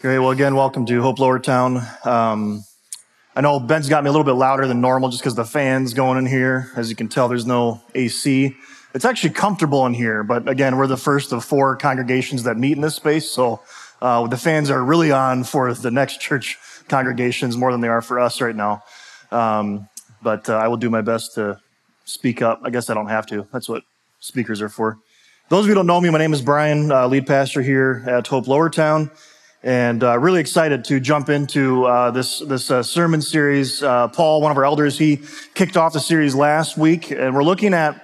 Great. Well, again, welcome to Hope Lowertown. I know Ben's got me a little bit louder than normal just because the fan's going in here. As you can tell, there's no AC. It's actually comfortable in here, but again, we're the first of 4 congregations that meet in this space, so the fans are really on for the next church congregations more than they are for us right now. But I will do my best to speak up. I guess I don't have to. That's what speakers are for. Those of you who don't know me, my name is Brian, lead pastor here at Hope Lowertown. And really excited to jump into this sermon series. Paul, one of our elders, he kicked off the series last week, and we're looking at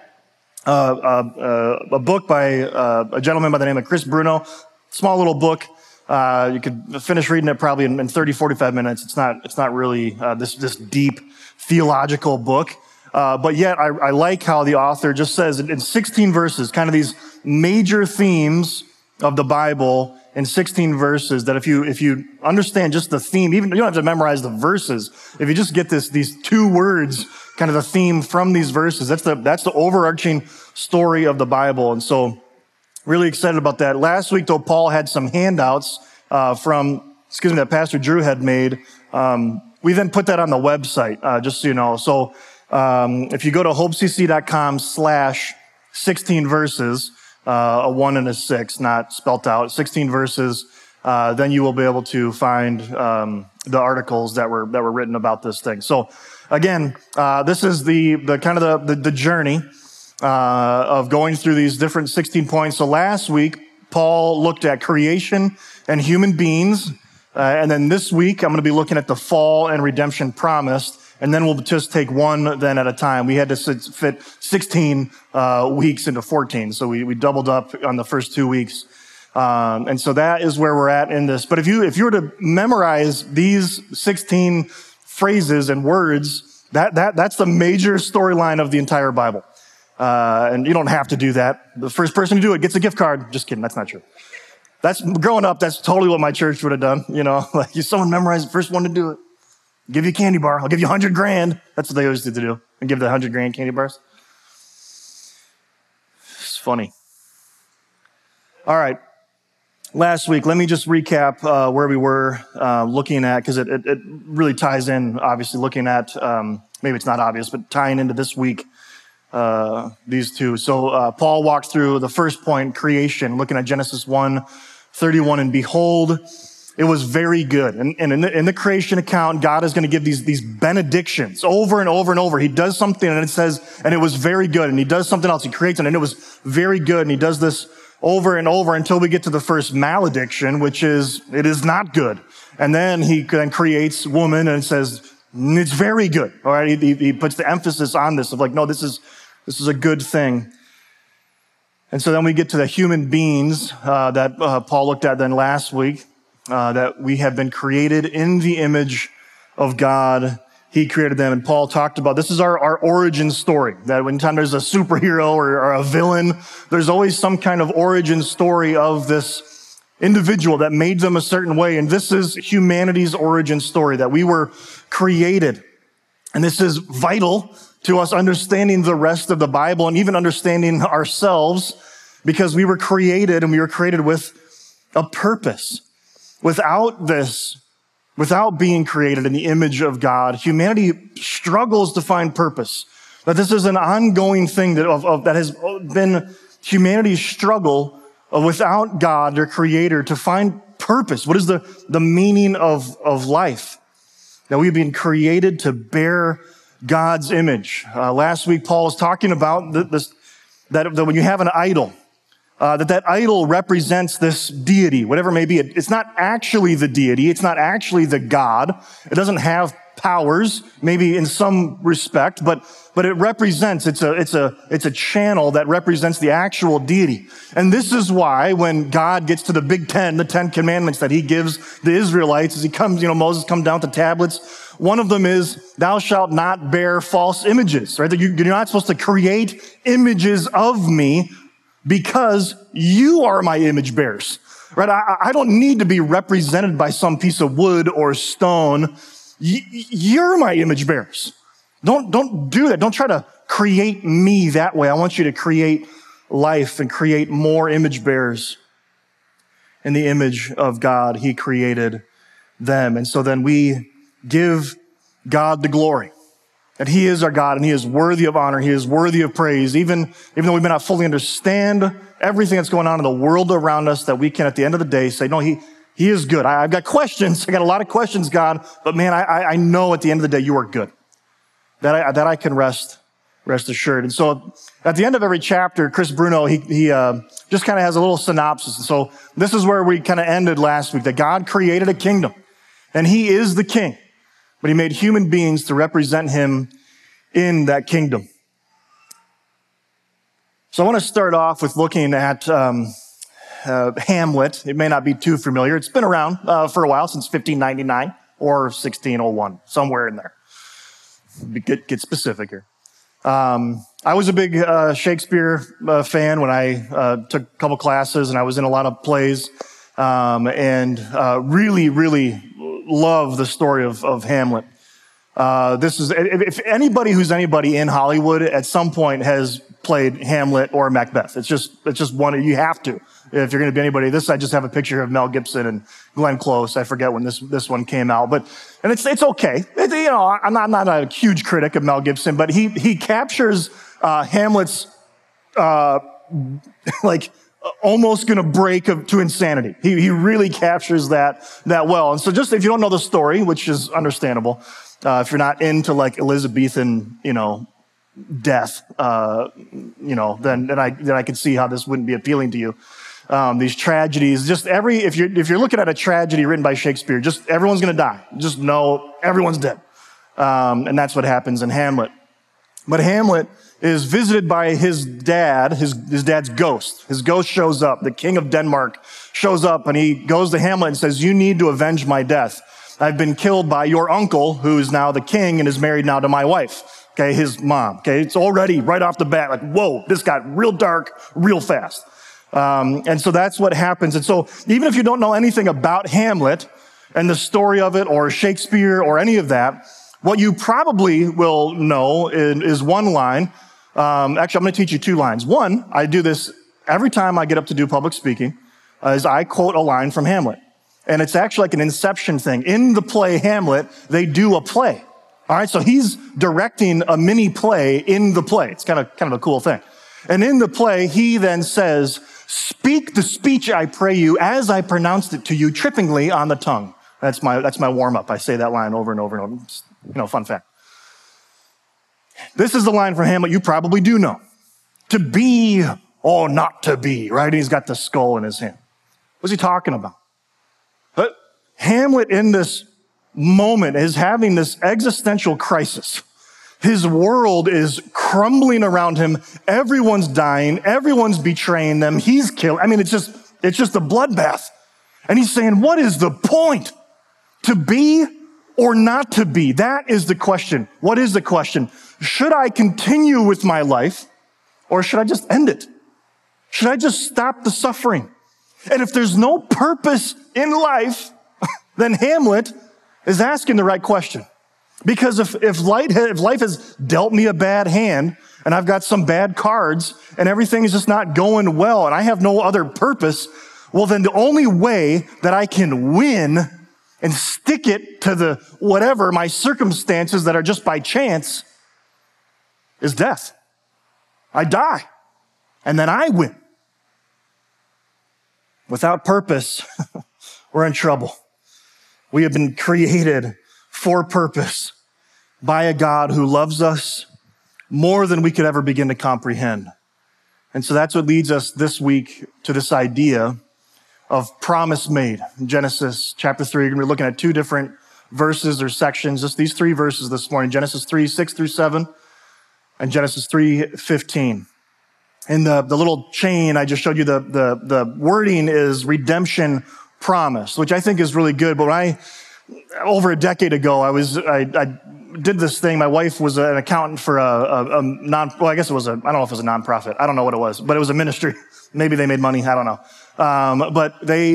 a book by a gentleman by the name of Chris Bruno. Small little book. You could finish reading it probably in 30, 45 minutes. It's not really this deep theological book. But yet I like how the author just says in 16 verses, kind of these major themes of the Bible in 16 verses, that if you understand just the theme, even you don't have to memorize the verses. If you just get these 2 words, kind of the theme from these verses, that's the overarching story of the Bible. And so really excited about that. Last week though, Paul had some handouts that Pastor Drew had made. We then put that on the website, just so you know. So if you go to hopecc.com/16 verses, a 1 and a 6, not spelt out, 16 verses, then you will be able to find the articles that were written about this thing. So again, this is the kind of the journey of going through these different 16 points. So last week, Paul looked at creation and human beings, and then this week, I'm going to be looking at the fall and redemption promised. And then we'll just take one then at a time. We had to fit 16 weeks into 14, so we doubled up on the first 2 weeks. And so that is where we're at in this. But if you were to memorize these 16 phrases and words, that's the major storyline of the entire Bible. And you don't have to do that. The first person to do it gets a gift card. Just kidding, that's not true. Growing up, that's totally what my church would have done. You know, like if someone memorized the first one to do it. Give you a candy bar. I'll give you 100 grand. That's what they always did to do. And give the 100 grand candy bars. It's funny. All right. Last week, let me just recap where we were looking at, because it really ties in, obviously, looking at, maybe it's not obvious, but tying into this week, these two. So Paul walked through the first point, creation, looking at Genesis 1:31, and behold, it was very good. And in the creation account, God is going to give these benedictions over and over and over. He does something and it says, and it was very good. And he does something else. He creates it and it was very good. And he does this over and over until we get to the first malediction, which is, it is not good. And then he then creates woman and it says, it's very good. All right. He puts the emphasis on this of like, no, this is a good thing. And so then we get to the human beings, that Paul looked at then last week. That we have been created in the image of God. He created them. And Paul talked about, this is our origin story. That when time there's a superhero or a villain, there's always some kind of origin story of this individual that made them a certain way. And this is humanity's origin story, that we were created. And this is vital to us understanding the rest of the Bible and even understanding ourselves, because we were created and we were created with a purpose. Without being created in the image of God, humanity struggles to find purpose. That this is an ongoing thing that has been humanity's struggle without God, their creator, to find purpose. What is the meaning of life? That we've been created to bear God's image. Last week, Paul was talking about that when you have an idol, that idol represents this deity, whatever it may be. It's not actually the deity. It's not actually the God. It doesn't have powers, maybe in some respect, but it represents, it's a channel that represents the actual deity. And this is why when God gets to the Big Ten, the 10 commandments that he gives the Israelites, as he comes, Moses comes down with the tablets, one of them is, thou shalt not bear false images, right? That you're not supposed to create images of me, because you are my image bearers, right? I don't need to be represented by some piece of wood or stone. You're my image bearers. Don't do that. Don't try to create me that way. I want you to create life and create more image bearers. in the image of God, he created them. And so then we give God the glory. That he is our God and he is worthy of honor. He is worthy of praise. Even though we may not fully understand everything that's going on in the world around us, that we can at the end of the day say, no, he is good. I've got questions. I got a lot of questions, God, but man, I know at the end of the day, you are good. That I can rest assured. And so at the end of every chapter, Chris Bruno, he just kind of has a little synopsis. And so this is where we kind of ended last week, that God created a kingdom and he is the king. But he made human beings to represent him in that kingdom. So I want to start off with looking at Hamlet. It may not be too familiar. It's been around for a while, since 1599 or 1601, somewhere in there. Get specific here. I was a big Shakespeare fan when I took a couple classes, and I was in a lot of plays, and really, really love the story of Hamlet. This is, if anybody who's anybody in Hollywood at some point has played Hamlet or Macbeth. It's just one, you have to, if you're going to be anybody. I just have a picture of Mel Gibson and Glenn Close. I forget when this one came out, and it's okay. I'm not a huge critic of Mel Gibson, but he captures, Hamlet's, almost going to break to insanity. He really captures that well. And so just if you don't know the story, which is understandable, if you're not into Elizabethan, death, then I can see how this wouldn't be appealing to you. These tragedies, if you're looking at a tragedy written by Shakespeare, just everyone's going to die. Just know everyone's dead. And that's what happens in Hamlet. But Hamlet is visited by his dad, his dad's ghost. His ghost shows up. The king of Denmark shows up, and he goes to Hamlet and says, you need to avenge my death. I've been killed by your uncle, who is now the king and is married now to my wife. Okay, his mom. Okay, it's already right off the bat, whoa, this got real dark real fast. And so that's what happens. And so even if you don't know anything about Hamlet and the story of it or Shakespeare or any of that, what you probably will know is one line. Actually, I'm going to teach you two lines. One, I do this every time I get up to do public speaking, is I quote a line from Hamlet. And it's actually like an Inception thing. In the play Hamlet, they do a play. All right, so he's directing a mini play in the play. It's kind of a cool thing. And in the play, he then says, speak the speech, I pray you, as I pronounced it to you, trippingly on the tongue. That's my warm-up. I say that line over and over and over. Fun fact. This is the line from Hamlet you probably do know. To be or not to be, right? And he's got the skull in his hand. What's he talking about? Hamlet in this moment is having this existential crisis. His world is crumbling around him. Everyone's dying. Everyone's betraying them. He's killed. It's just a bloodbath. And he's saying, what is the point? To be or not to be? That is the question. What is the question? Should I continue with my life or should I just end it? Should I just stop the suffering? And if there's no purpose in life, then Hamlet is asking the right question. Because if life has dealt me a bad hand and I've got some bad cards and everything is just not going well and I have no other purpose, well, then the only way that I can win and stick it to whatever my circumstances that are just by chance is death. I die and then I win. Without purpose, we're in trouble. We have been created for purpose by a God who loves us more than we could ever begin to comprehend. And so that's what leads us this week to this idea of promise made. In Genesis chapter 3, we're going to be looking at two different verses or sections, just these three verses this morning, Genesis 3, 6 through 7, and Genesis 3, 15. In the little chain I just showed you, the wording is redemption promise, which I think is really good. But over a decade ago, I did this thing. My wife was an accountant for I don't know if it was a nonprofit. I don't know what it was, but it was a ministry. Maybe they made money. I don't know. But they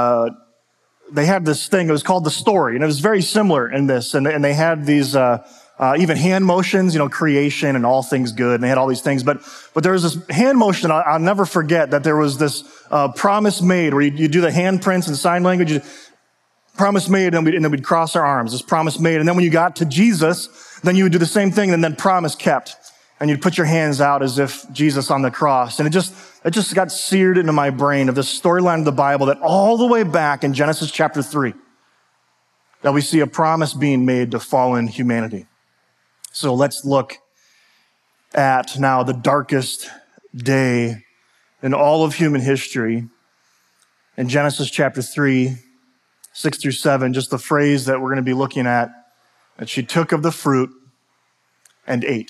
had this thing. It was called The Story, and it was very similar in this. And they had these even hand motions, creation and all things good. And they had all these things. But there was this hand motion. I'll never forget that there was this promise made where you do the handprints and sign language. Promise made, and then we'd cross our arms. This promise made. And then when you got to Jesus, then you would do the same thing, and then promise kept. And you'd put your hands out as if Jesus on the cross. And it just got seared into my brain of this storyline of the Bible that all the way back in Genesis chapter 3, that we see a promise being made to fallen humanity. So let's look at now the darkest day in all of human history. In Genesis chapter 3, 6 through 7, just the phrase that we're going to be looking at, that she took of the fruit and ate.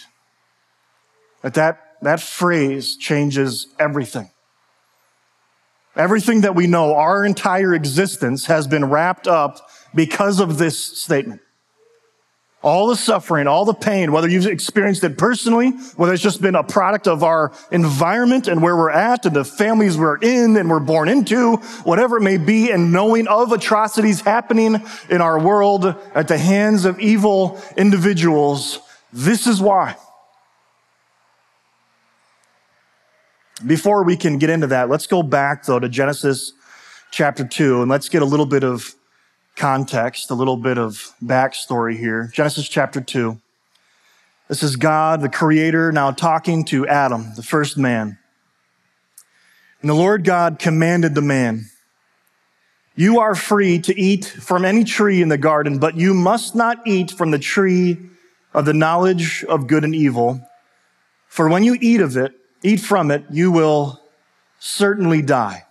That phrase changes everything. Everything that we know, our entire existence has been wrapped up because of this statement. All the suffering, all the pain, whether you've experienced it personally, whether it's just been a product of our environment and where we're at and the families we're in and we're born into, whatever it may be, and knowing of atrocities happening in our world at the hands of evil individuals, this is why. Before we can get into that, let's go back, though, to Genesis chapter 2, and let's get a little bit of context, a little bit of backstory here. Genesis chapter 2. This is God, the Creator, now talking to Adam, the first man. And the Lord God commanded the man, "You are free to eat from any tree in the garden, but you must not eat from the tree of the knowledge of good and evil. For when you eat from it, you will certainly die."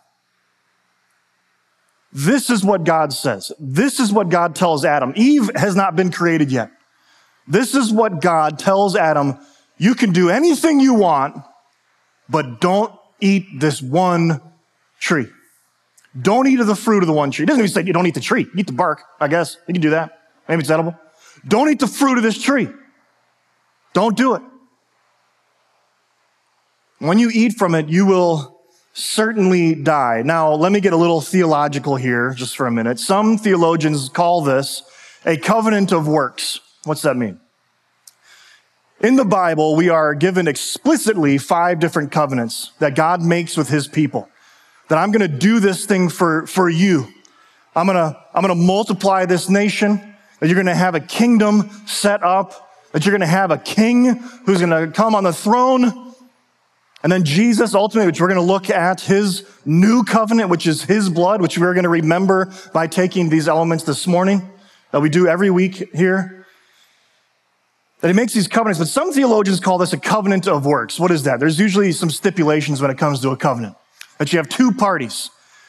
This is what God says. This is what God tells Adam. Eve has not been created yet. This is what God tells Adam. You can do anything you want, but don't eat this one tree. Don't eat of the fruit of the one tree. It doesn't even say you don't eat the tree. Eat the bark, I guess. You can do that. Maybe it's edible. Don't eat the fruit of this tree. Don't do it. When you eat from it, you will certainly die. Now, let me get a little theological here just for a minute. Some theologians call this a covenant of works. What's that mean? In the Bible, we are given explicitly 5 different covenants that God makes with his people. That I'm going to do this thing for you. I'm going to multiply this nation. That you're going to have a kingdom set up. That you're going to have a king who's going to come on the throne. And then Jesus, ultimately, which we're going to look at, his new covenant, which is his blood, which we're going to remember by taking these elements this morning, that we do every week here. That he makes these covenants, but some theologians call this a covenant of works. What is that? There's usually some stipulations when it comes to a covenant. That you have 2 parties.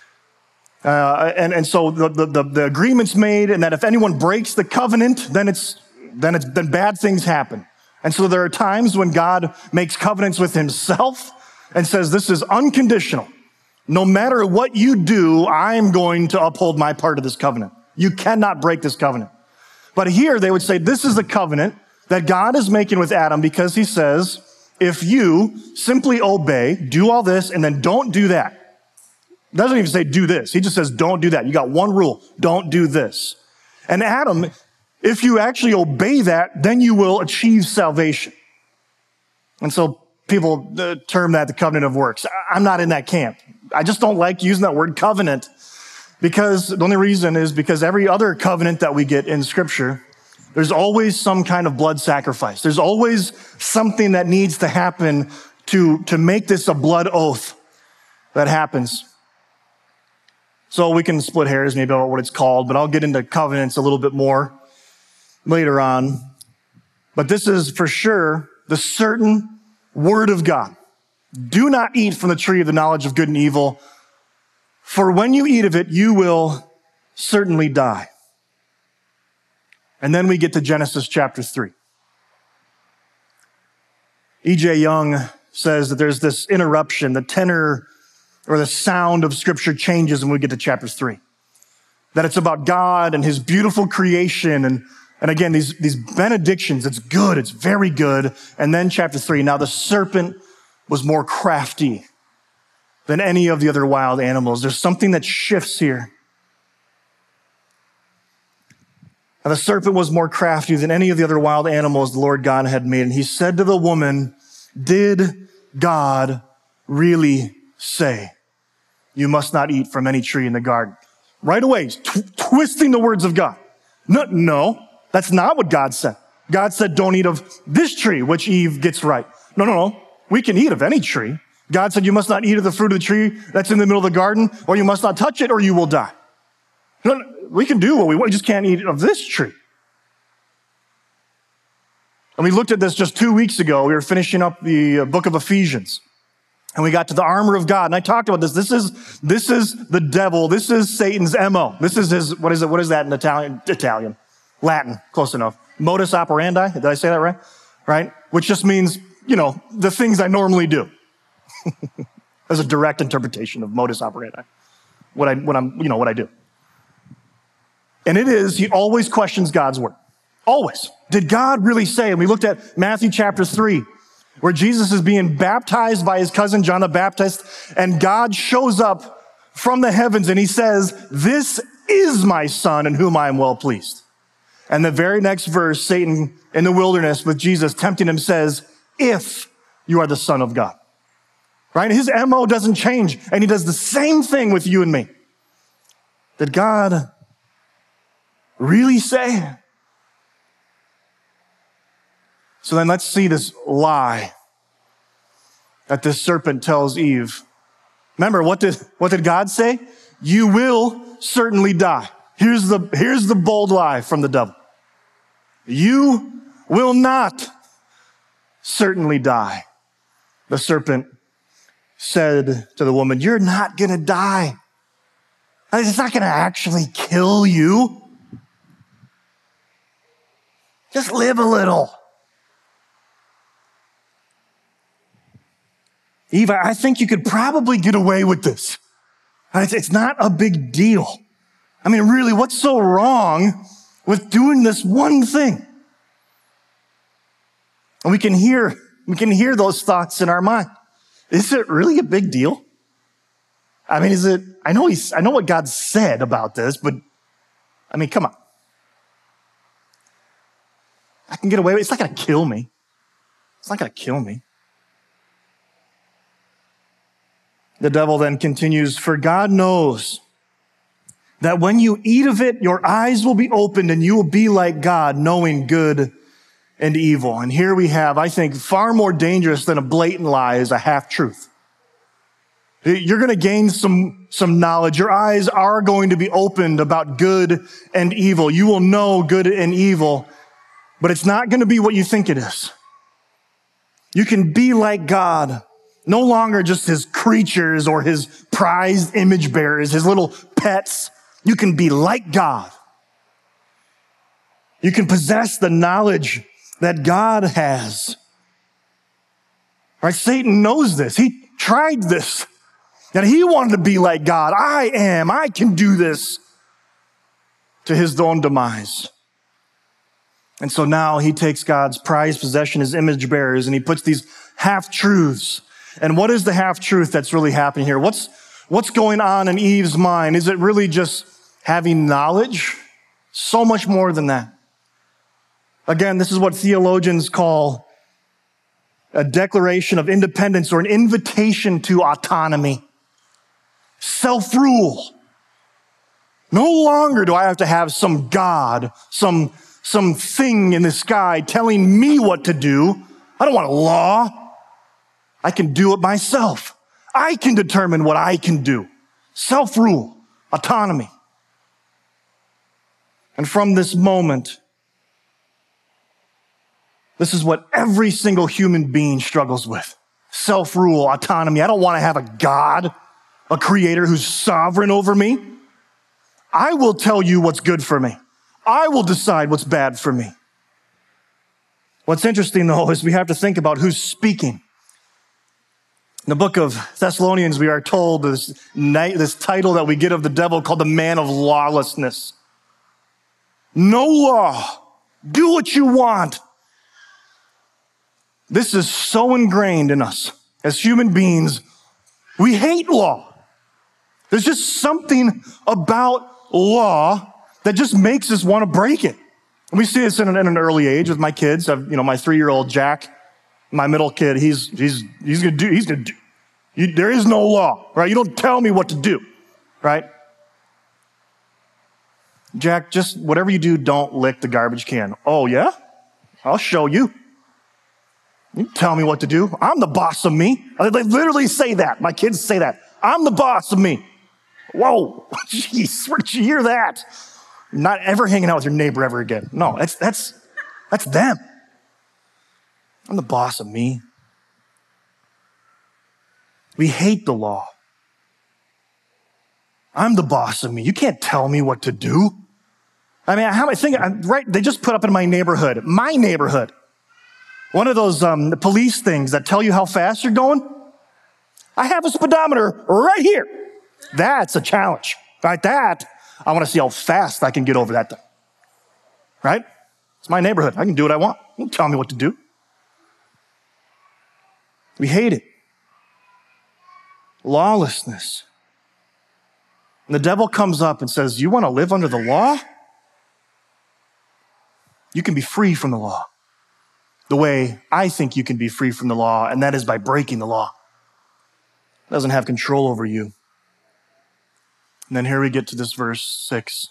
And so the agreement's made, and that if anyone breaks the covenant, then bad things happen. And so there are times when God makes covenants with himself and says, this is unconditional. No matter what you do, I'm going to uphold my part of this covenant. You cannot break this covenant. But here they would say, this is the covenant that God is making with Adam because he says, if you simply obey, do all this, and then don't do that. It doesn't even say do this. He just says, don't do that. You got one rule. Don't do this. And Adam, if you actually obey that, then you will achieve salvation. And so people term that the covenant of works. I'm not in that camp. I just don't like using that word covenant because the only reason is because every other covenant that we get in Scripture, there's always some kind of blood sacrifice. There's always something that needs to happen to make this a blood oath that happens. So we can split hairs maybe about what it's called, but I'll get into covenants a little bit more later on. But this is for sure the certain word of God. Do not eat from the tree of the knowledge of good and evil, for when you eat of it, you will certainly die. And then we get to Genesis chapter 3. E.J. Young says that there's this interruption, the tenor or the sound of Scripture changes when we get to chapter 3. That it's about God and his beautiful creation and again, these benedictions, it's good, it's very good. And then chapter 3, now the serpent was more crafty than any of the other wild animals. There's something that shifts here. And the serpent was more crafty than any of the other wild animals the Lord God had made. And he said to the woman, did God really say, you must not eat from any tree in the garden? Right away, twisting the words of God. No, that's not what God said. God said, don't eat of this tree, which Eve gets right. No. We can eat of any tree. God said, you must not eat of the fruit of the tree that's in the middle of the garden, or you must not touch it, or you will die. No, we can do what we want. We just can't eat of this tree. And we looked at this just 2 weeks ago. We were finishing up the book of Ephesians. And we got to the armor of God. And I talked about this. This is the devil. This is Satan's MO. This is his, what is it? What is that in Italian? Latin. Close enough. Modus operandi. Did I say that right? Right? Which just means, the things I normally do. As a direct interpretation of modus operandi. What I do. And it is, he always questions God's word. Always. Did God really say? And we looked at Matthew chapter 3, where Jesus is being baptized by his cousin John the Baptist, and God shows up from the heavens and he says, this is my son in whom I am well pleased. And the very next verse, Satan in the wilderness with Jesus tempting him says, if you are the Son of God. Right? His MO doesn't change, and he does the same thing with you and me. Did God really say? So then let's see this lie that this serpent tells Eve. Remember, what did God say? You will certainly die. Here's the bold lie from the devil. You will not certainly die. The serpent said to the woman, you're not going to die. It's not going to actually kill you. Just live a little. Eve, I think you could probably get away with this. It's not a big deal. I mean, really, what's so wrong with doing this one thing? And we can hear those thoughts in our mind. Is it really a big deal? I mean, I know what God said about this, but I mean, come on. I can get away with it. It's not going to kill me. It's not going to kill me. The devil then continues, for God knows that when you eat of it, your eyes will be opened and you will be like God, knowing good and evil. And here we have, I think, far more dangerous than a blatant lie is a half-truth. You're going to gain some knowledge. Your eyes are going to be opened about good and evil. You will know good and evil, but it's not going to be what you think it is. You can be like God, no longer just his creatures or his prized image bearers, his little pets. You can be like God. You can possess the knowledge that God has. Right? Satan knows this. He tried this. And he wanted to be like God. I can do this, to his own demise. And so now he takes God's prized possession, his image bearers, and he puts these half-truths. And what is the half-truth that's really happening here? What's going on in Eve's mind? Is it really just having knowledge? So much more than that. Again, this is what theologians call a declaration of independence or an invitation to autonomy. Self-rule. No longer do I have to have some God, some thing in the sky telling me what to do. I don't want a law. I can do it myself. I can determine what I can do. Self-rule, autonomy. And from this moment, this is what every single human being struggles with. Self-rule, autonomy. I don't want to have a God, a creator who's sovereign over me. I will tell you what's good for me. I will decide what's bad for me. What's interesting, though, is we have to think about who's speaking. In the book of Thessalonians, we are told this title that we get of the devil called the man of lawlessness. No law. Do what you want. This is so ingrained in us as human beings. We hate law. There's just something about law that just makes us want to break it. And we see this in an early age with my kids. I've, my 3-year-old Jack, my middle kid, he's gonna do. There is no law, right? You don't tell me what to do, right? Jack, just whatever you do, don't lick the garbage can. Oh, yeah? I'll show you. You tell me what to do. I'm the boss of me. They literally say that. My kids say that. I'm the boss of me. Whoa, jeez, where did you hear that? Not ever hanging out with your neighbor ever again. No, that's them. I'm the boss of me. We hate the law. I'm the boss of me. You can't tell me what to do. I mean, how am I thinking? Right? They just put up in my neighborhood, one of those police things that tell you how fast you're going. I have a speedometer right here. That's a challenge, right? I want to see how fast I can get over that thing, right? It's my neighborhood. I can do what I want. You can tell me what to do. We hate it. Lawlessness. And the devil comes up and says, you want to live under the law? You can be free from the law the way I think you can be free from the law, and that is by breaking the law. It doesn't have control over you. And then here we get to this verse 6.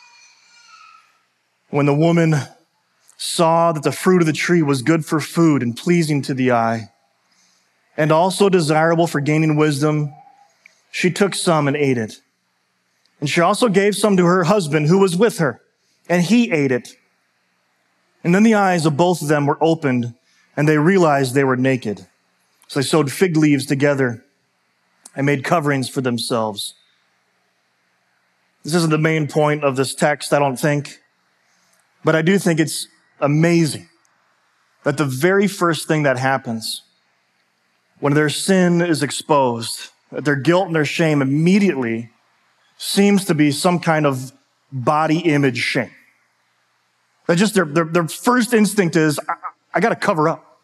When the woman saw that the fruit of the tree was good for food and pleasing to the eye, and also desirable for gaining wisdom, she took some and ate it. And she also gave some to her husband who was with her, and he ate it. And then the eyes of both of them were opened, and they realized they were naked. So they sewed fig leaves together and made coverings for themselves. This isn't the main point of this text, I don't think, but I do think it's amazing that the very first thing that happens when their sin is exposed, that their guilt and their shame immediately seems to be some kind of body image shame. That just their first instinct is, I got to cover up.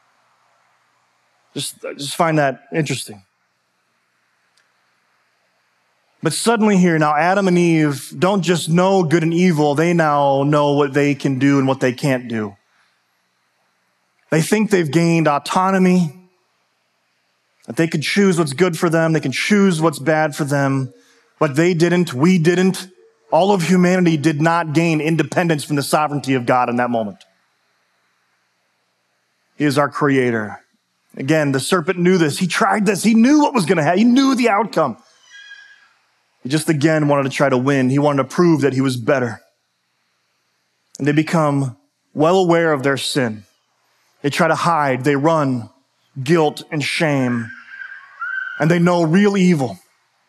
Just find that interesting. But suddenly here, now Adam and Eve don't just know good and evil, they now know what they can do and what they can't do. They think they've gained autonomy, that they can choose what's good for them, they can choose what's bad for them, but they didn't, we didn't. All of humanity did not gain independence from the sovereignty of God in that moment. He is our creator. Again, the serpent knew this. He tried this. He knew what was going to happen. He knew the outcome. He just again wanted to try to win. He wanted to prove that he was better. And they become well aware of their sin. They try to hide. They run guilt and shame. And they know real evil.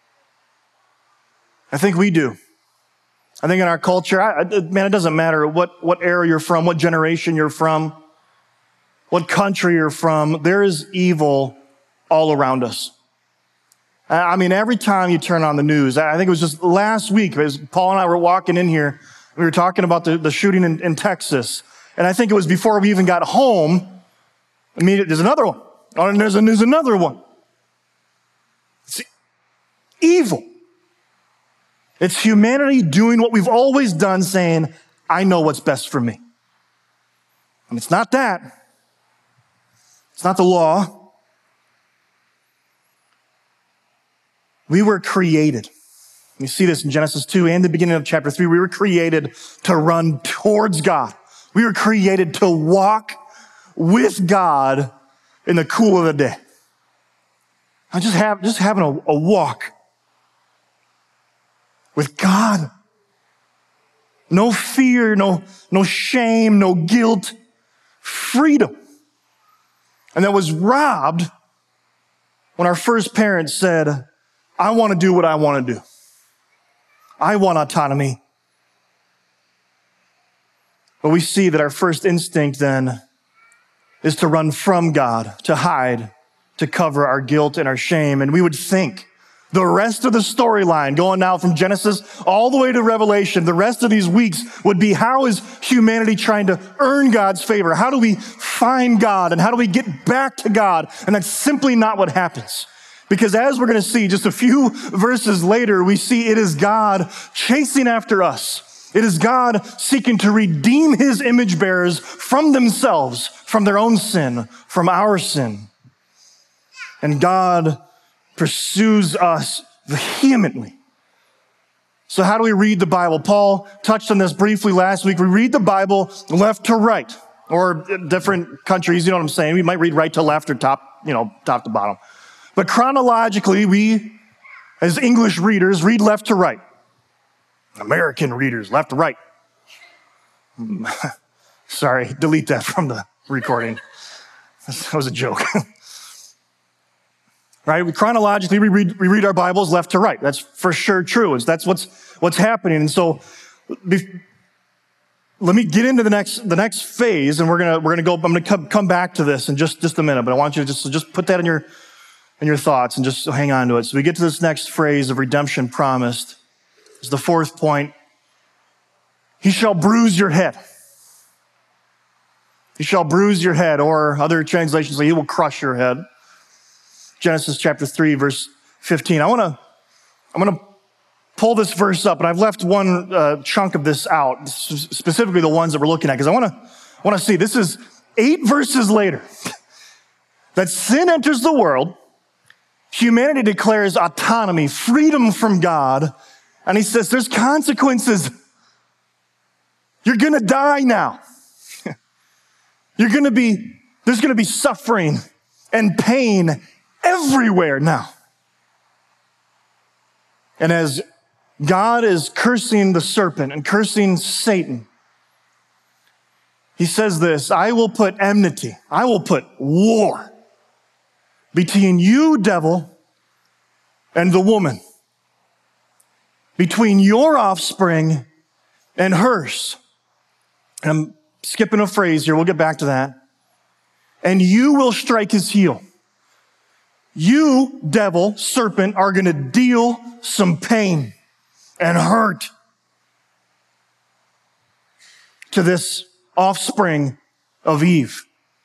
I think we do. I think in our culture, it doesn't matter what era you're from, what generation you're from, what country you're from, there is evil all around us. I mean, every time you turn on the news, I think it was just last week, as Paul and I were walking in here, we were talking about the shooting in Texas. And I think it was before we even got home, there's another one. Oh, and there's another one. It's evil. It's humanity doing what we've always done, saying, I know what's best for me. And it's not that. It's not the law. We were created. You see this in Genesis 2 and the beginning of chapter 3. We were created to run towards God. We were created to walk with God in the cool of the day. I'm just having a walk with God. No fear, no shame, no guilt, freedom. And that was robbed when our first parents said, I want to do what I want to do. I want autonomy. But we see that our first instinct then is to run from God, to hide, to cover our guilt and our shame. And we would think the rest of the storyline, going now from Genesis all the way to Revelation, the rest of these weeks would be, how is humanity trying to earn God's favor? How do we find God? And how do we get back to God? And that's simply not what happens. Because as we're going to see just a few verses later, we see it is God chasing after us. It is God seeking to redeem his image bearers from themselves, from their own sin, from our sin. And God pursues us vehemently. So how do we read the Bible? Paul touched on this briefly last week. We read the Bible left to right, or different countries, you know what I'm saying? We might read right to left or top to bottom. But chronologically, we, as English readers, read left to right. American readers, left to right. Sorry, delete that from the recording. That was a joke. Right? Chronologically, we read our Bibles left to right. That's for sure true. That's what's happening. And so, let me get into the next phase, and we're gonna go. I'm gonna come back to this in just a minute, but I want you to just put that in your thoughts and just hang on to it. So we get to this next phrase of redemption promised. It's the fourth point. He shall bruise your head. He shall bruise your head, or other translations say he will crush your head. Genesis chapter 3, verse 15. I'm going to pull this verse up, and I've left one chunk of this out, specifically the ones that we're looking at, because I want to see. This is 8 verses later that sin enters the world. Humanity declares autonomy, freedom from God, and he says there's consequences. You're going to die now. There's going to be suffering and pain everywhere now. And as God is cursing the serpent and cursing Satan, he says this, I will put enmity, I will put war between you, devil, and the woman, between your offspring and hers. And I'm skipping a phrase here, we'll get back to that. And you will strike his heel. You, devil, serpent, are going to deal some pain and hurt to this offspring of Eve.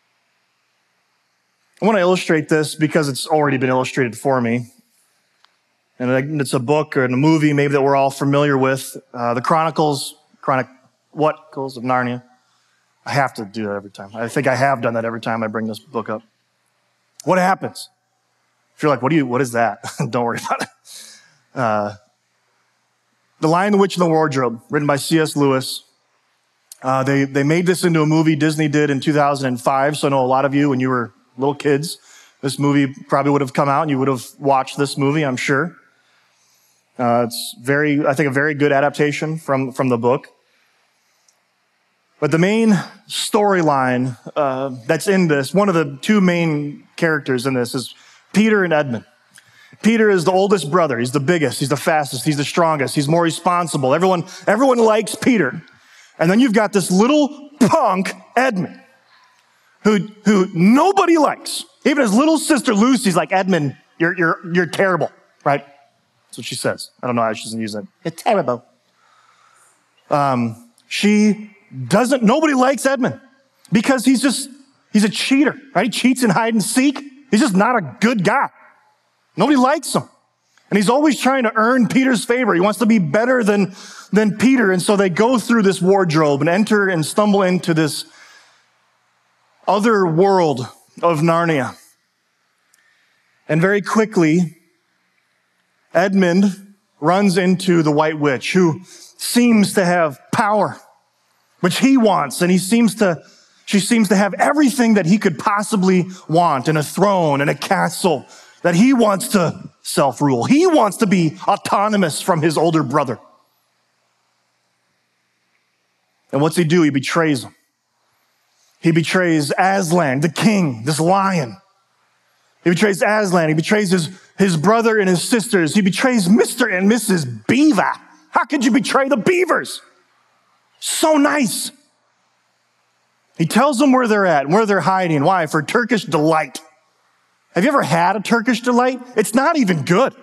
I want to illustrate this because it's already been illustrated for me. And it's a book or a movie maybe that we're all familiar with. The Chronicles of Narnia. I have to do that every time. I think I have done that every time I bring this book up. What happens? If you're like, what is that? Don't worry about it. The Lion, the Witch, and the Wardrobe, written by C.S. Lewis. They made this into a movie, Disney did in 2005. So I know a lot of you, when you were little kids, this movie probably would have come out and you would have watched this movie, I'm sure. It's I think a very good adaptation from the book. But the main storyline that's in this, one of the two main characters in this is Peter and Edmund. Peter is the oldest brother. He's the biggest. He's the fastest. He's the strongest. He's more responsible. Everyone likes Peter. And then you've got this little punk, Edmund, who nobody likes. Even his little sister Lucy's like, Edmund, you're terrible, right? That's what she says. I don't know how she doesn't use that. You're terrible. Nobody likes Edmund because he's a cheater, right? He cheats in hide and seek. He's just not a good guy. Nobody likes him. And he's always trying to earn Peter's favor. He wants to be better than Peter. And so they go through this wardrobe and enter and stumble into this other world of Narnia. And very quickly, Edmund runs into the White Witch, who seems to have power, which he wants. And she seems to have everything that he could possibly want, and a throne and a castle that he wants to self-rule. He wants to be autonomous from his older brother. And what's he do? He betrays him. He betrays Aslan, the king, this lion. He betrays Aslan. He betrays his brother and his sisters. He betrays Mr. and Mrs. Beaver. How could you betray the beavers? So nice. He tells them where they're at and where they're hiding. Why? For Turkish delight. Have you ever had a Turkish delight? It's not even good.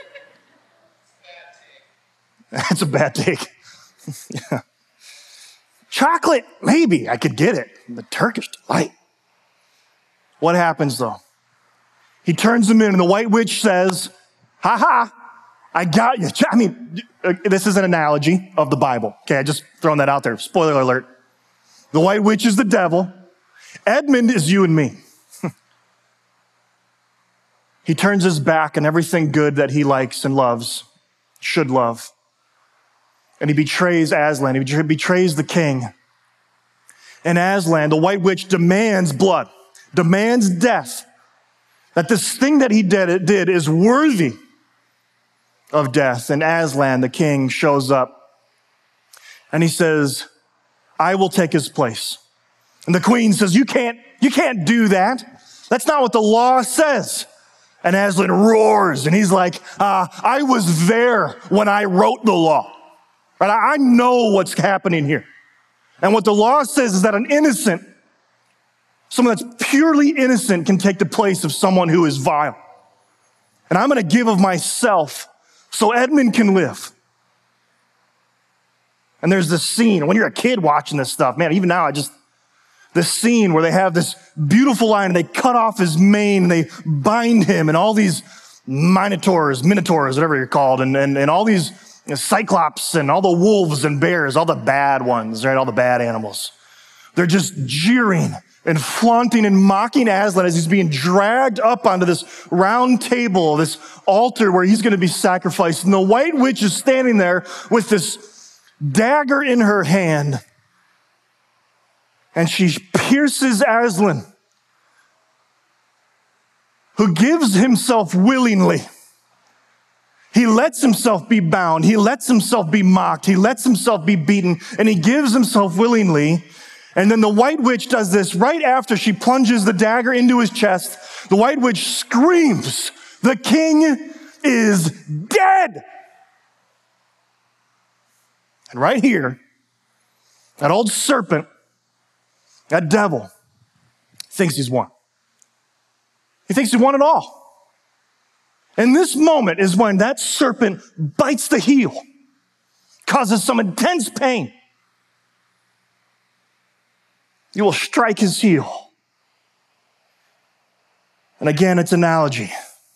It's a bad take. Yeah. Chocolate, maybe I could get it. The Turkish delight. What happens though? He turns them in and the White Witch says, ha ha, I got you. I mean, this is an analogy of the Bible. Okay, I just throwing that out there. Spoiler alert. The white witch is the devil. Edmund is you and me. He turns his back on everything good that he likes and loves, should love. And he betrays Aslan. He betrays the king. And Aslan, the white witch, demands blood, demands death. That this thing that he did is worthy of death. And Aslan, the king, shows up. And he says, I will take his place. And the queen says, you can't do that. That's not what the law says. And Aslan roars, and he's like, I was there when I wrote the law. Right? I know what's happening here. And what the law says is that an innocent, someone that's purely innocent, can take the place of someone who is vile. And I'm going to give of myself so Edmund can live. And there's this scene, when you're a kid watching this stuff, man, even now this scene where they have this beautiful lion and they cut off his mane and they bind him and all these minotaurs, whatever you're called, and all these cyclops and all the wolves and bears, all the bad ones, right? All the bad animals. They're just jeering and flaunting and mocking Aslan as he's being dragged up onto this round table, this altar where he's going to be sacrificed. And the white witch is standing there with this dagger in her hand. And she pierces Aslan, who gives himself willingly. He lets himself be bound. He lets himself be mocked. He lets himself be beaten, and he gives himself willingly. And then the white witch does this right after she plunges the dagger into his chest. The white witch screams, the king is dead. And right here, that old serpent, that devil, thinks he's won. He thinks he won it all. And this moment is when that serpent bites the heel, causes some intense pain. You will strike his heel. And again, it's analogy.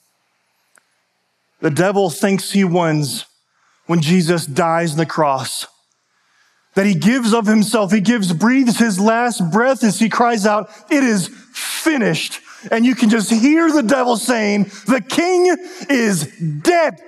The devil thinks he wins when Jesus dies on the cross. That he gives of himself, breathes his last breath as he cries out, it is finished. And you can just hear the devil saying, the king is dead.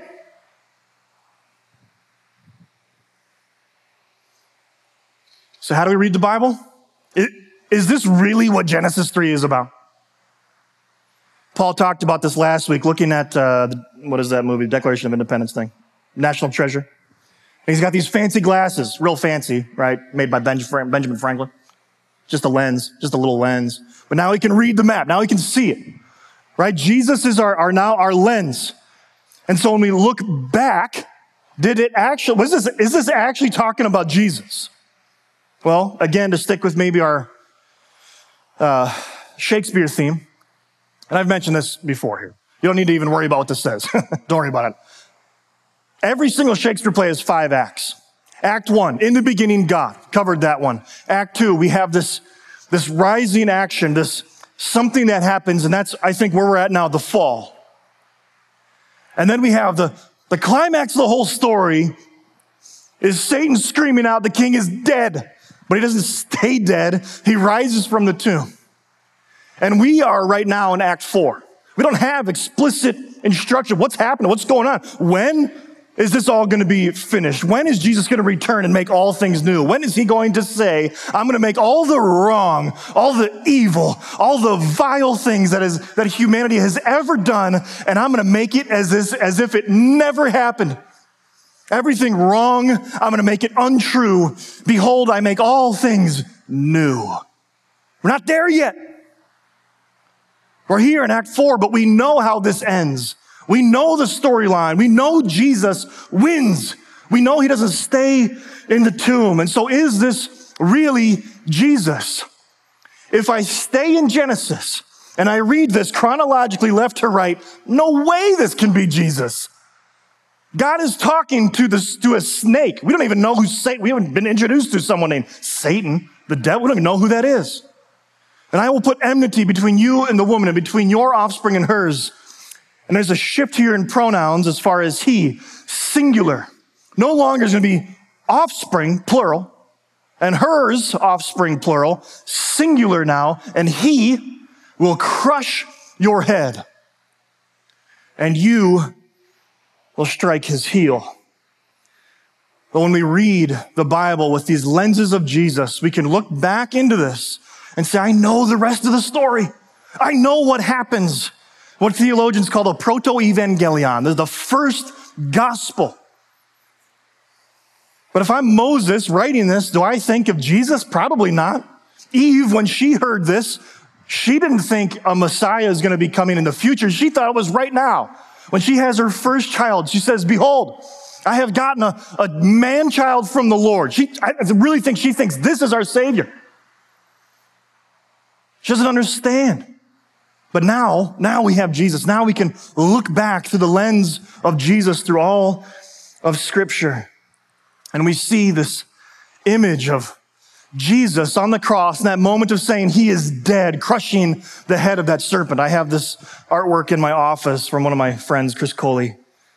So how do we read the Bible? Is this really what Genesis 3 is about? Paul talked about this last week, looking at, what is that movie? Declaration of Independence thing. National Treasure. And he's got these fancy glasses, real fancy, right? Made by Benjamin Franklin. Just a lens, just a little lens. But now he can read the map. Now he can see it, right? Jesus is now our lens. And so when we look back, is this actually talking about Jesus? Well, again, to stick with maybe our Shakespeare theme, and I've mentioned this before here. You don't need to even worry about what this says. Don't worry about it. Every single Shakespeare play has 5 acts. Act 1, in the beginning, God. Covered that one. Act 2, we have this rising action, this something that happens, and that's, I think, where we're at now, the fall. And then we have the climax of the whole story is Satan screaming out, the king is dead. But he doesn't stay dead. He rises from the tomb. And we are right now in Act 4. We don't have explicit instruction. What's happening? What's going on? When is this all going to be finished? When is Jesus going to return and make all things new? When is he going to say, I'm going to make all the wrong, all the evil, all the vile things that humanity has ever done, and I'm going to make it as if it never happened. Everything wrong, I'm going to make it untrue. Behold, I make all things new. We're not there yet. We're here in Act 4, but we know how this ends. We know the storyline. We know Jesus wins. We know he doesn't stay in the tomb. And so is this really Jesus? If I stay in Genesis and I read this chronologically left to right, no way this can be Jesus. God is talking to a snake. We don't even know who Satan, we haven't been introduced to someone named Satan, the devil. We don't even know who that is. And I will put enmity between you and the woman and between your offspring and hers. And there's a shift here in pronouns as far as he, singular. No longer is going to be offspring, plural, and hers, offspring, plural, singular now, and he will crush your head, and you will strike his heel. But when we read the Bible with these lenses of Jesus, we can look back into this and say, I know the rest of the story. I know what happens. What theologians call the proto-evangelion, the first gospel. But if I'm Moses writing this, do I think of Jesus? Probably not. Eve, when she heard this, she didn't think a Messiah is going to be coming in the future. She thought it was right now. When she has her first child, she says, behold, I have gotten a man-child from the Lord. I really think she thinks this is our Savior. She doesn't understand. But now we have Jesus. Now we can look back through the lens of Jesus through all of Scripture. And we see this image of Jesus on the cross in that moment of saying he is dead, crushing the head of that serpent. I have this artwork in my office from one of my friends, Chris Coley.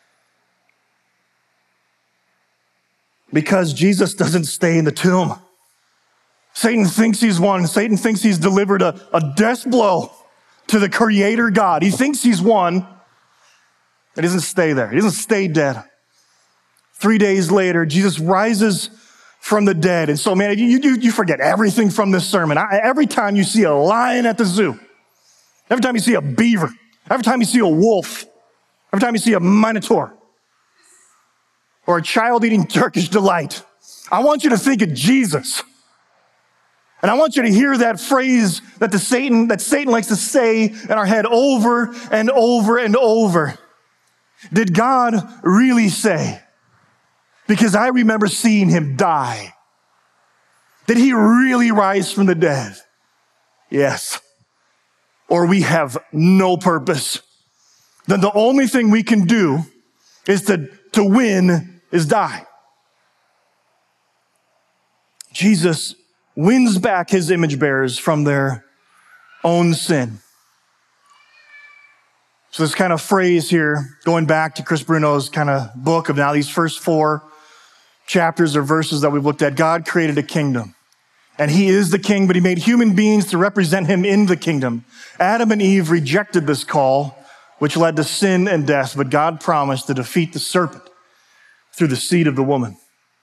Because Jesus doesn't stay in the tomb. Satan thinks he's won. Satan thinks he's delivered a death blow to the Creator God. He thinks he's won. He doesn't stay there. He doesn't stay dead. 3 days later, Jesus rises from the dead. And so, man, you forget everything from this sermon. Every time you see a lion at the zoo, every time you see a beaver, every time you see a wolf, every time you see a minotaur, or a child eating Turkish delight, I want you to think of Jesus. And I want you to hear that phrase that Satan likes to say in our head over and over and over. Did God really say? Because I remember seeing him die. Did he really rise from the dead? Yes. Or we have no purpose. Then the only thing we can do is to win is die. Jesus wins back his image bearers from their own sin. So this kind of phrase here, going back to Chris Bruno's kind of book of now these first 4 chapters or verses that we've looked at, God created a kingdom. And he is the king, but he made human beings to represent him in the kingdom. Adam and Eve rejected this call, which led to sin and death, but God promised to defeat the serpent through the seed of the woman.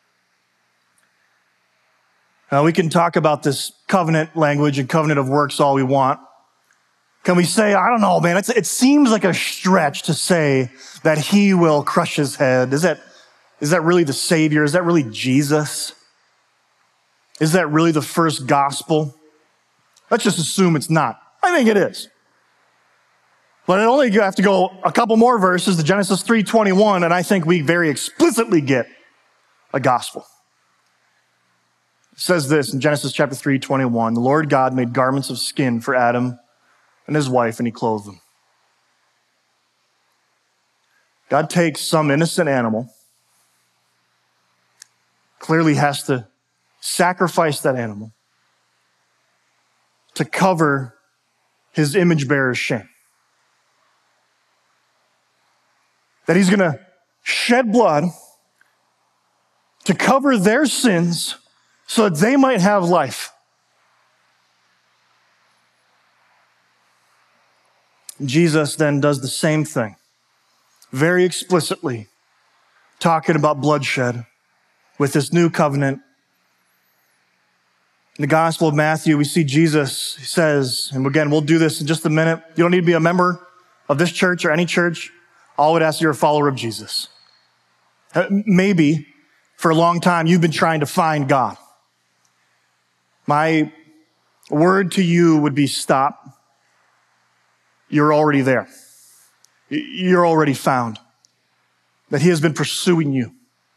Now, we can talk about this covenant language and covenant of works all we want. Can we say, I don't know, man, it seems like a stretch to say that he will crush his head. Is that really the Savior? Is that really Jesus? Is that really the first gospel? Let's just assume it's not. I think it is. But I only have to go a couple more verses to Genesis 3:21, and I think we very explicitly get a gospel. It says this in Genesis chapter 3:21, the Lord God made garments of skin for Adam and his wife, and he clothed them. God takes some innocent animal, clearly has to sacrifice that animal to cover his image bearer's shame. That he's going to shed blood to cover their sins so that they might have life. Jesus then does the same thing, very explicitly, talking about bloodshed with this new covenant. In the Gospel of Matthew, we see Jesus says, and again, we'll do this in just a minute. You don't need to be a member of this church or any church. All I would ask, you're a follower of Jesus. Maybe for a long time, you've been trying to find God. My word to you would be stop. You're already there. You're already found. That he has been pursuing you.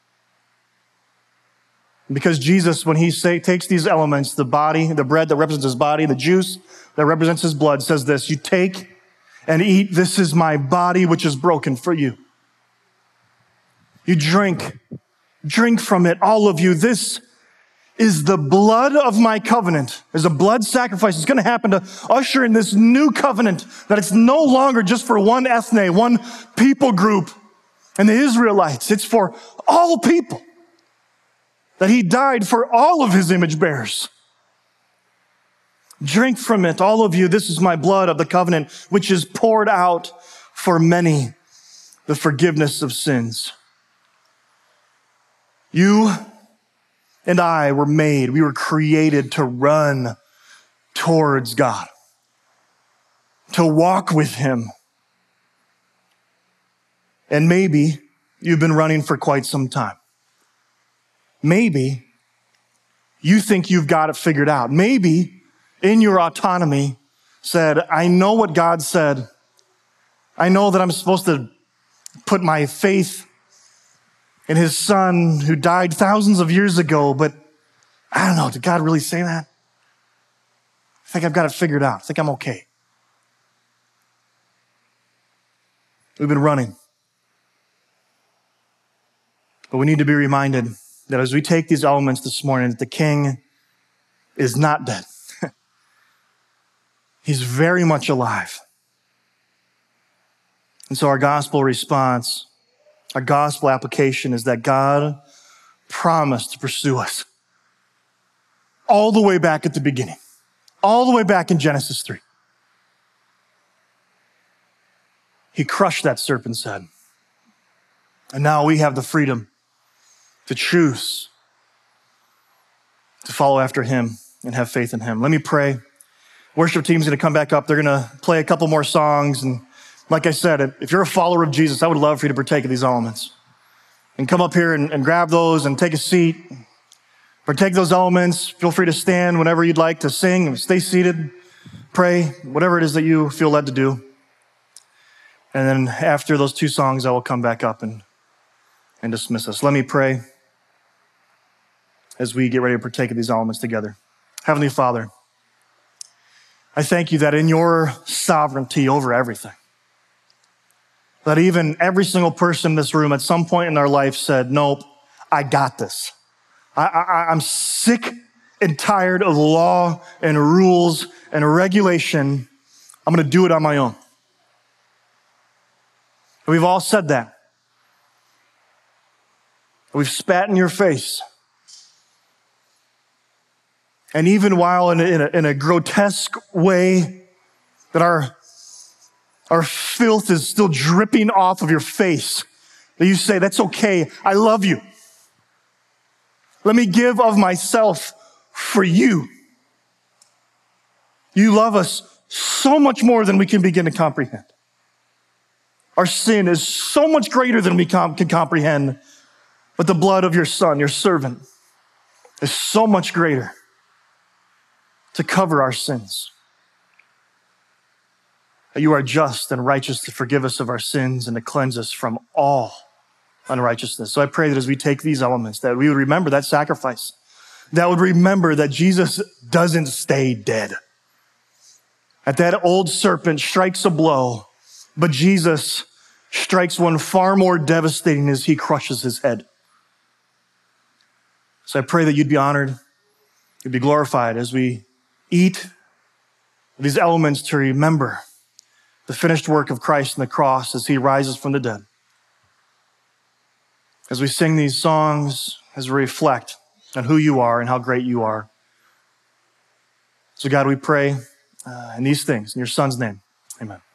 Because Jesus, when he takes these elements, the body, the bread that represents his body, the juice that represents his blood, says this, you take and eat, this is my body which is broken for you. You drink from it, all of you. This is the blood of my covenant. There's a blood sacrifice. It's going to happen to usher in this new covenant, that it's no longer just for one ethne, one people group and the Israelites. It's for all people. That he died for all of his image bearers. Drink from it, all of you. This is my blood of the covenant, which is poured out for many, the forgiveness of sins. You and I were made, we were created to run towards God, to walk with him. And maybe you've been running for quite some time. Maybe you think you've got it figured out. Maybe in your autonomy said, I know what God said. I know that I'm supposed to put my faith in his son who died thousands of years ago, but I don't know, did God really say that? I think I've got it figured out. I think I'm okay. We've been running. But we need to be reminded that as we take these elements this morning, that the King is not dead. He's very much alive. And so our gospel response, our gospel application is that God promised to pursue us all the way back at the beginning, all the way back in Genesis 3. He crushed that serpent's head. And now we have the freedom to choose to follow after him and have faith in him. Let me pray. Worship team's going to come back up. They're going to play a couple more songs. And like I said, if you're a follower of Jesus, I would love for you to partake of these elements. And come up here and grab those and take a seat. Partake those elements. Feel free to stand whenever you'd like to sing. Stay seated. Pray. Whatever it is that you feel led to do. And then after those two songs, I will come back up and dismiss us. Let me pray as we get ready to partake of these elements together. Heavenly Father, I thank you that in your sovereignty over everything, that even every single person in this room at some point in their life said, nope, I got this. I'm sick and tired of law and rules and regulation. I'm going to do it on my own. We've all said that. We've spat in your face. And even while in a grotesque way that our filth is still dripping off of your face, that you say, that's okay, I love you. Let me give of myself for you. You love us so much more than we can begin to comprehend. Our sin is so much greater than we can comprehend, but the blood of your Son, your servant, is so much greater to cover our sins. That you are just and righteous to forgive us of our sins and to cleanse us from all unrighteousness. So I pray that as we take these elements, that we would remember that sacrifice, that would remember that Jesus doesn't stay dead. That old serpent strikes a blow, but Jesus strikes one far more devastating as he crushes his head. So I pray that you'd be honored, you'd be glorified as we eat these elements to remember the finished work of Christ on the cross as he rises from the dead. As we sing these songs, as we reflect on who you are and how great you are. So God, we pray in these things, in your Son's name, amen.